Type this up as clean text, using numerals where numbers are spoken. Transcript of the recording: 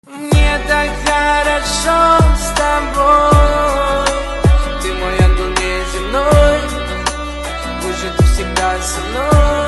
Мне так хорошо с тобой, ты мой ангел неземной, пусть же ты всегда со мной.